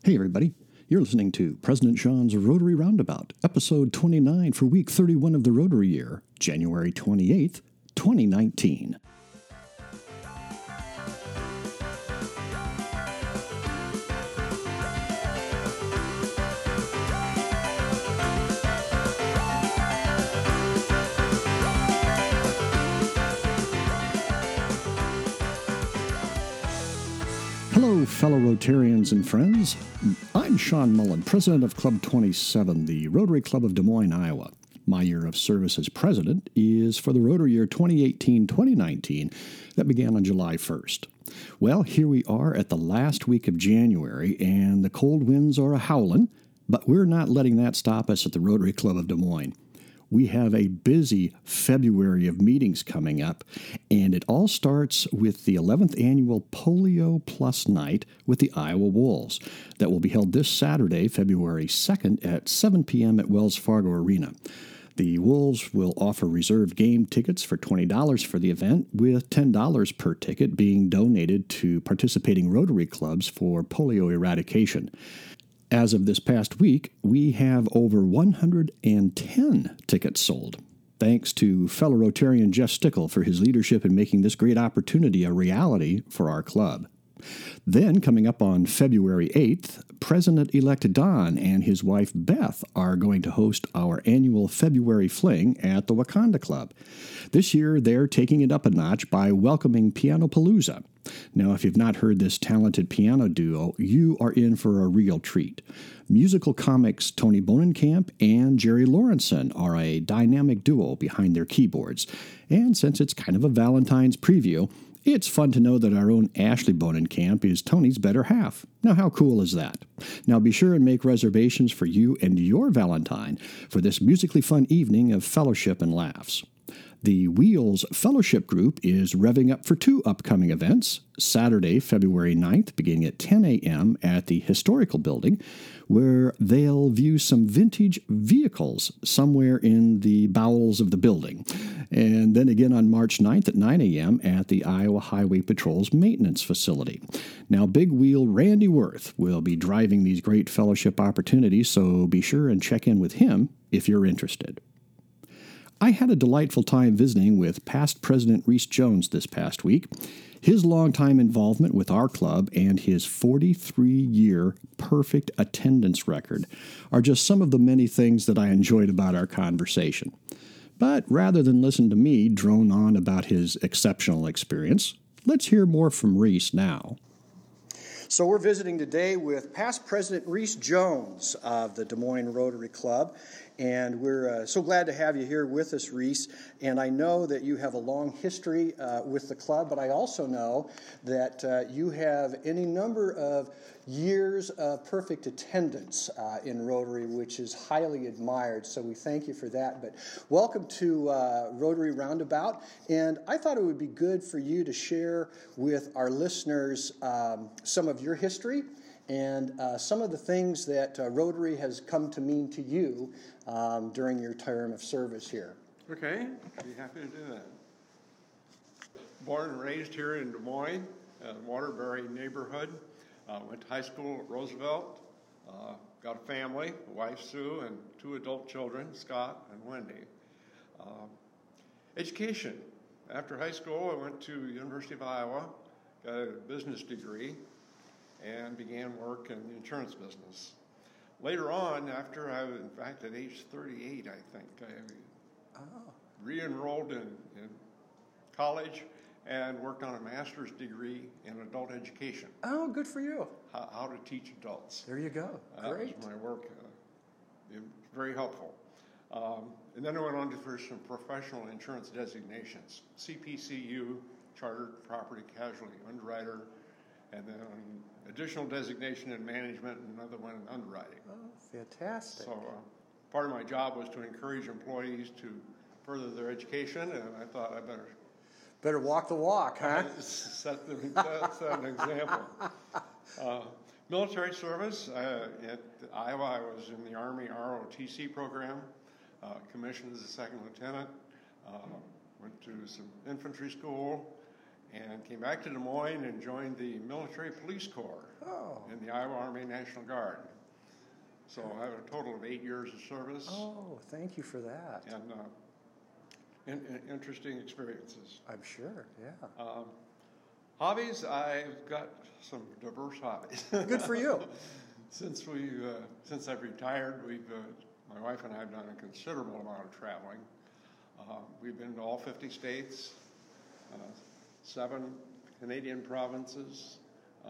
Hey, everybody. You're listening to President Sean's Rotary Roundabout, episode 29 for week 31 of the Rotary year, January 28th, 2019. Hello, fellow Rotarians and friends. I'm Sean Mullen, president of Club 27, the Rotary Club of Des Moines, Iowa. My year of service as president is for the Rotary year 2018-2019 that began on July 1st. Well, here we are at the last week of January, and the cold winds are a-howlin', but we're not letting that stop us at the Rotary Club of Des Moines. We have a busy February of meetings coming up, and it all starts with the 11th annual Polio Plus Night with the Iowa Wolves that will be held this Saturday, February 2nd at 7 p.m. at Wells Fargo Arena. The Wolves will offer reserved game tickets for $20 for the event, with $10 per ticket being donated to participating Rotary clubs for polio eradication. As of this past week, we have over 110 tickets sold. Thanks to fellow Rotarian Jeff Stickle for his leadership in making this great opportunity a reality for our club. Then, coming up on February 8th, President-elect Don and his wife Beth are going to host our annual February Fling at the Wakanda Club. This year, they're taking it up a notch by welcoming Pianopalooza. Now, if you've not heard this talented piano duo, you are in for a real treat. Musical comics Tony Bonenkamp and Jerry Lawrenson are a dynamic duo behind their keyboards. And since it's kind of a Valentine's preview, it's fun to know that our own Ashley Bonenkamp is Tony's better half. Now, how cool is that? Now, be sure and make reservations for you and your Valentine for this musically fun evening of fellowship and laughs. The Wheels Fellowship Group is revving up for two upcoming events. Saturday, February 9th, beginning at 10 a.m. at the Historical Building, where they'll view some vintage vehicles somewhere in the bowels of the building. And then again on March 9th at 9 a.m. at the Iowa Highway Patrol's maintenance facility. Now, Big Wheel Randy Worth will be driving these great fellowship opportunities, so be sure and check in with him if you're interested. I had a delightful time visiting with past President Reese Jones this past week. His longtime involvement with our club and his 43-year perfect attendance record are just some of the many things that I enjoyed about our conversation. But rather than listen to me drone on about his exceptional experience, let's hear more from Reese now. So we're visiting today with past President Reese Jones of the Des Moines Rotary Club, and we're so glad to have you here with us, Reese. And I know that you have a long history with the club, but I also know that you have any number of years of perfect attendance in Rotary, which is highly admired, so we thank you for that. But welcome to Rotary Roundabout, and I thought it would be good for you to share with our listeners some of your history and some of the things that Rotary has come to mean to you during your term of service here. Okay, I'd be happy to do that. Born and raised here in Des Moines, Waterbury neighborhood. Went to high school at Roosevelt. Got a family, a wife Sue, and two adult children, Scott and Wendy. Education. After high school, I went to University of Iowa, got a business degree, and began work in the insurance business. Later on, after I was, in fact, at age 38, I think, I re-enrolled in college and worked on a master's degree in adult education. Oh, good for you. How to teach adults. There you go. Great. That was my work. It was very helpful. And then I went on to for some professional insurance designations. CPCU, Chartered Property Casualty Underwriter, and then additional designation in management and another one in underwriting. Oh, fantastic. So part of my job was to encourage employees to further their education, and I thought I better walk the walk, huh? Set an example. Military service. At Iowa, I was in the Army ROTC program, commissioned as a second lieutenant, went to some infantry school, and came back to Des Moines and joined the Military Police Corps in the Iowa Army National Guard. So I have a total of 8 years of service. Oh, thank you for that. And interesting experiences. I'm sure, yeah. Hobbies, I've got some diverse hobbies. Good for you. Since I've retired, my wife and I have done a considerable amount of traveling. We've been to all 50 states, 7 Canadian provinces,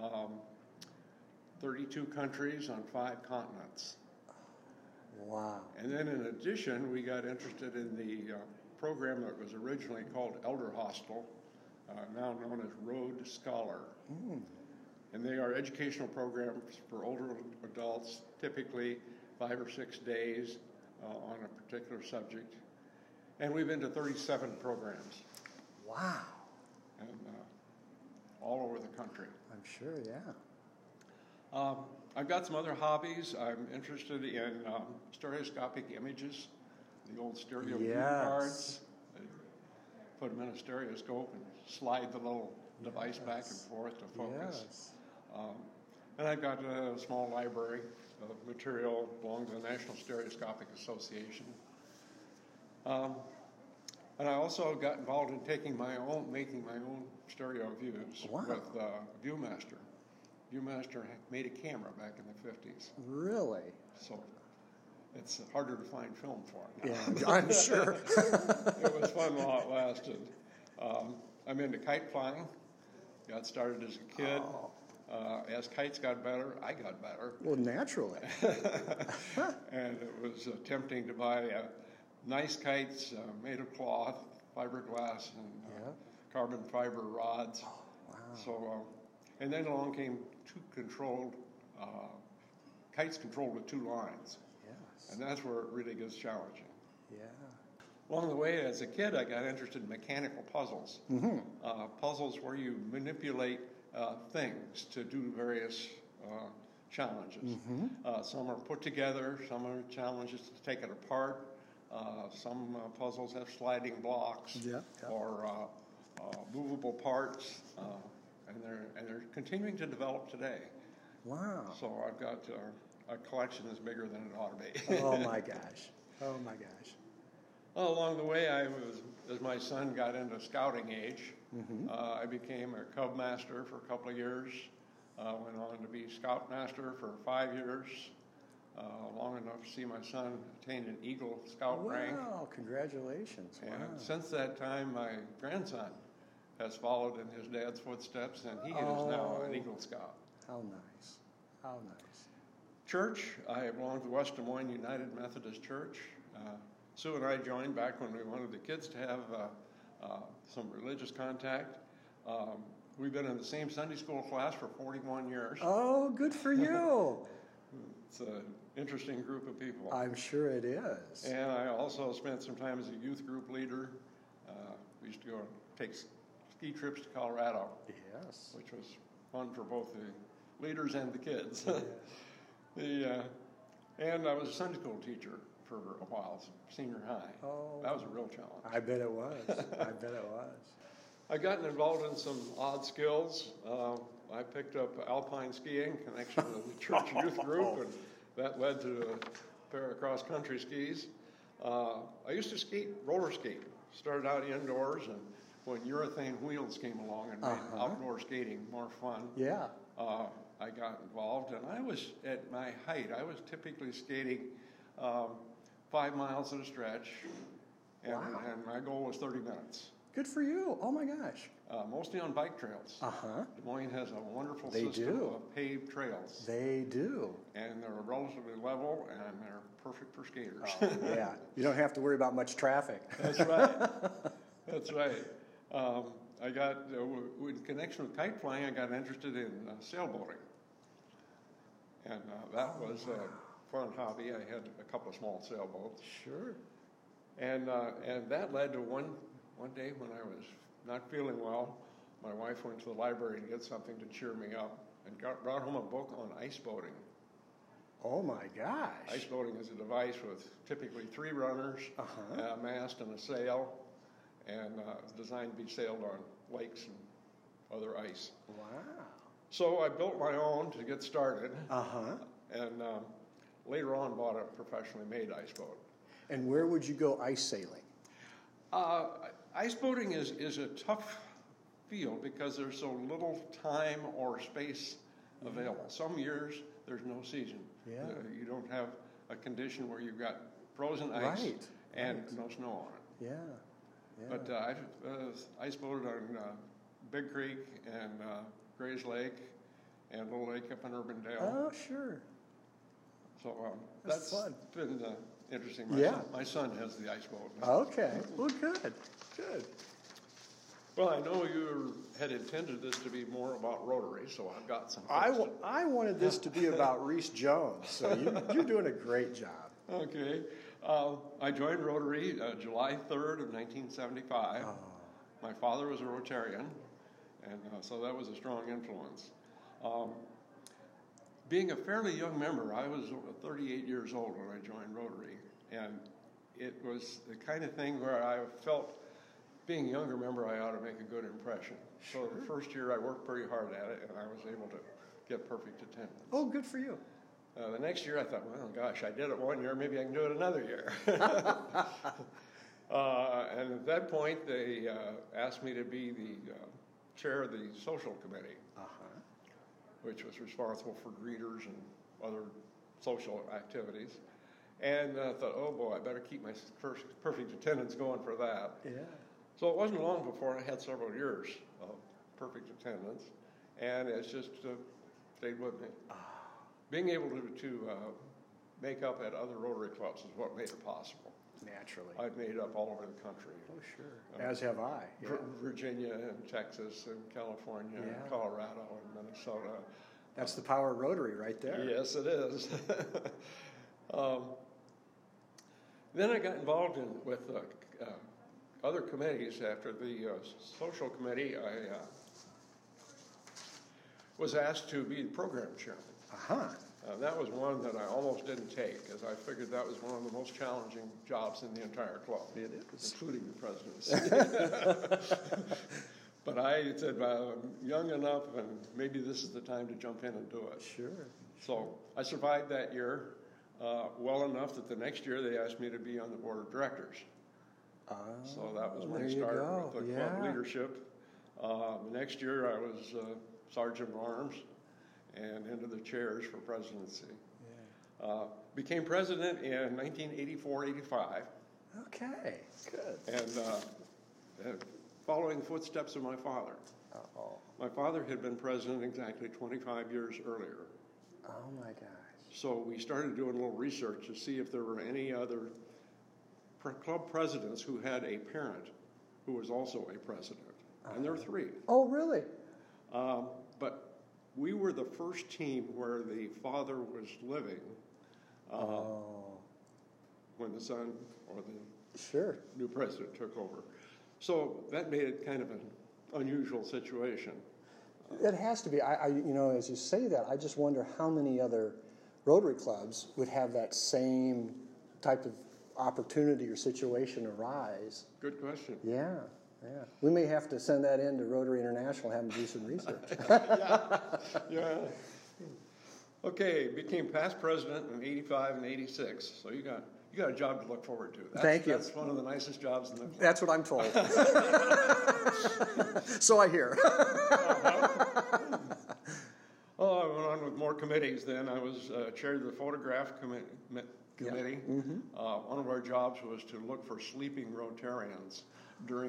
32 countries on 5 continents. Wow. And then in addition, we got interested in the program that was originally called Elder Hostel, now known as Road Scholar. And they are educational programs for older adults, typically 5 or 6 days on a particular subject. And we've been to 37 programs. Wow. And all over the country. I'm sure, yeah. I've got some other hobbies. I'm interested in stereoscopic images, the old stereo view cards. Put them in a stereoscope and slide the little device back and forth to focus. Yes. And I've got a small library of material belonging to the National Stereoscopic Association. And I also got involved in making my own stereo views with Viewmaster. Viewmaster made a camera back in the 50s. Really? So it's harder to find film for now. Yeah, I'm sure. It was fun while it lasted. I'm into kite flying. Got started as a kid. As kites got better, I got better. Well, naturally. And it was tempting to buy nice kites made of cloth, fiberglass, and carbon fiber rods. Oh, wow. So, and then along came kites controlled with 2 lines. Yes. And that's where it really gets challenging. Yeah. Along the way, as a kid, I got interested in mechanical puzzles. Puzzles where you manipulate things to do various challenges. Some are put together, some are challenges to take it apart. Some puzzles have sliding blocks or movable parts, and they're continuing to develop today. Wow. So I've got a collection that's bigger than it ought to be. Oh my gosh. Oh my gosh. Well, along the way, as my son got into scouting age, I became a Cub Master for a couple of years. Went on to be Scout Master for 5 years. Long enough to see my son attain an Eagle Scout rank. Wow, congratulations. And wow. Since that time, my grandson has followed in his dad's footsteps, and he is now an Eagle Scout. How nice. How nice. Church, I belong to the West Des Moines United Methodist Church. Sue and I joined back when we wanted the kids to have some religious contact. We've been in the same Sunday school class for 41 years. Oh, good for you. It's an interesting group of people. I'm sure it is. And I also spent some time as a youth group leader. We used to go and take ski trips to Colorado. Yes. Which was fun for both the leaders and the kids. And I was a Sunday school teacher for a while, senior high. Oh. That was a real challenge. I bet it was. I bet it was. I've gotten involved in some odd skills. I picked up alpine skiing in connection with the church youth group, and that led to a pair of cross-country skis. I used to roller skate. Started out indoors, and when urethane wheels came along and made outdoor skating more fun, I got involved. And I was, at my height, I was typically skating 5 miles at a stretch, and my goal was 30 minutes. Good for you. Oh, my gosh. Mostly on bike trails. Des Moines has a wonderful system of paved trails. They do. And they're relatively level, and they're perfect for skaters. Oh, yeah. You don't have to worry about much traffic. That's right. That's right. I got, in connection with kite flying, I got interested in sailboating. And that was a fun hobby. I had a couple of small sailboats. Sure. And that led to one day when I was not feeling well, my wife went to the library to get something to cheer me up and brought home a book on ice boating. Oh my gosh. Ice boating is a device with typically 3 runners, a mast and a sail, and designed to be sailed on lakes and other ice. Wow. So I built my own to get started, Uh-huh. and later on bought a professionally made ice boat. And where would you go ice sailing? Ice boating is a tough field because there's so little time or space available. Some years there's no season. Yeah. You don't have a condition where you've got frozen ice Right, and right. no snow on it. Yeah. Yeah. But I ice boated on Big Creek and Grays Lake and Little Lake up in Urbandale. Oh, sure. So That's that's fun. been interesting. Yeah. My son has the ice boat. Okay. Well, good. Good. Well, I know you had intended this to be more about Rotary, so I've got some questions. I wanted this to be about Reese Jones, so you're doing a great job. Okay. I joined Rotary July 3rd of 1975. My father was a Rotarian, and so that was a strong influence. Being a fairly young member, I was 38 years old when I joined Rotary, and it was the kind of thing where I felt, being a younger member, I ought to make a good impression. So the first year I worked pretty hard at it, and I was able to get perfect attendance. Oh, good for you. The next year I thought, well, gosh, I did it one year, maybe I can do it another year. And at that point, they asked me to be the chair of the social committee, which was responsible for greeters and other social activities. And I thought, oh boy, I better keep my first perfect attendance going for that. Yeah. So it wasn't long before I had several years of perfect attendance, and it's just stayed with me. Being able to make up at other Rotary clubs is what made it possible. Naturally. I've made up all over the country. Oh, sure. As have I. Yeah. Virginia and Texas and California and Yeah. Colorado and Minnesota. That's the power of Rotary right there. Yes, it is. Then I got involved with other committees. After the social committee, I was asked to be the program chairman. That was one that I almost didn't take, because I figured that was one of the most challenging jobs in the entire club. It is. Including the presidency. But I said, well, I'm young enough, and maybe this is the time to jump in and do it. Sure. So I survived that year well enough that the next year they asked me to be on the board of directors. So that was when I started with the club leadership. The next year I was sergeant of arms and into the chairs for presidency. Yeah. Became president in 1984-85. Okay, good. And following the footsteps of my father. My father had been president exactly 25 years earlier. Oh my gosh. So we started doing a little research to see if there were any other club presidents who had a parent who was also a president. And there were 3. Oh, really? But we were the first team where the father was living when the son or the new president took over. So that made it kind of an unusual situation. It has to be. As you say that, I just wonder how many other Rotary clubs would have that same type of opportunity or situation arise. Good question. Yeah. We may have to send that in to Rotary International, have them do some research. Yeah. Okay, became past president in 85 and 86, so you got a job to look forward to. Thank you. That's one of the nicest jobs in the club. That's what I'm told. So I hear. Oh, I went on with more committees then. I was chair of the photograph committee. Yeah. Mm-hmm. One of our jobs was to look for sleeping Rotarians during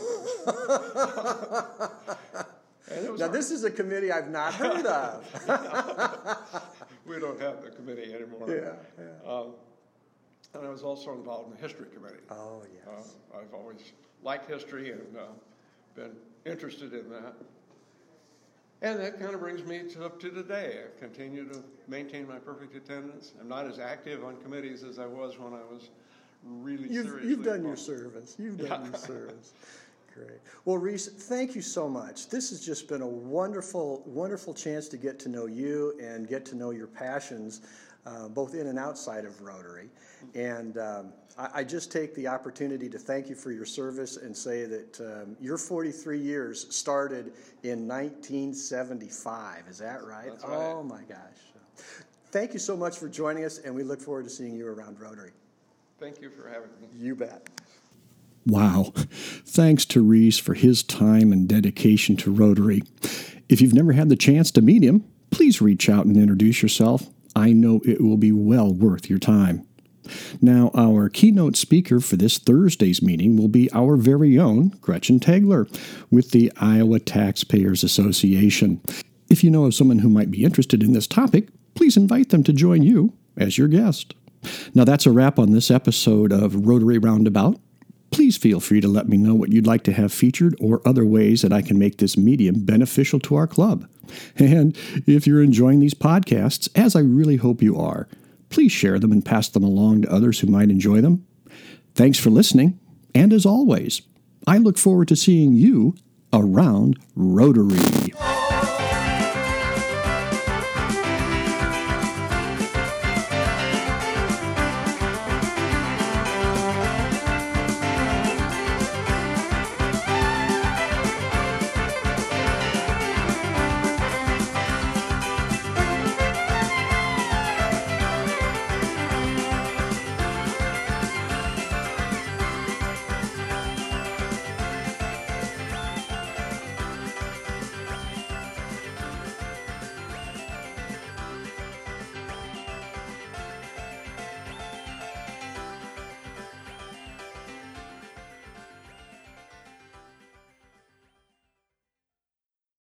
Now, this is a committee I've not heard of. We don't have the committee anymore. Yeah. And I was also involved in the history committee. Oh, yes. I've always liked history and been interested in that. And that kind of brings me up to today. I continue to maintain my perfect attendance. I'm not as active on committees as I was when I was really seriously You've done involved. your service. You've done your service. great. Well, Reese, thank you so much. This has just been a wonderful, wonderful chance to get to know you and get to know your passions, both in and outside of Rotary. And I just take the opportunity to thank you for your service and say that your 43 years started in 1975. Is that right? That's right. Oh, my gosh. Thank you so much for joining us, and we look forward to seeing you around Rotary. Thank you for having me. You bet. Wow. Thanks to Reese for his time and dedication to Rotary. If you've never had the chance to meet him, please reach out and introduce yourself. I know it will be well worth your time. Now, our keynote speaker for this Thursday's meeting will be our very own Gretchen Tegler with the Iowa Taxpayers Association. If you know of someone who might be interested in this topic, please invite them to join you as your guest. Now, that's a wrap on this episode of Rotary Roundabout. Please feel free to let me know what you'd like to have featured or other ways that I can make this medium beneficial to our club. And if you're enjoying these podcasts, as I really hope you are, please share them and pass them along to others who might enjoy them. Thanks for listening, and as always, I look forward to seeing you around Rotary.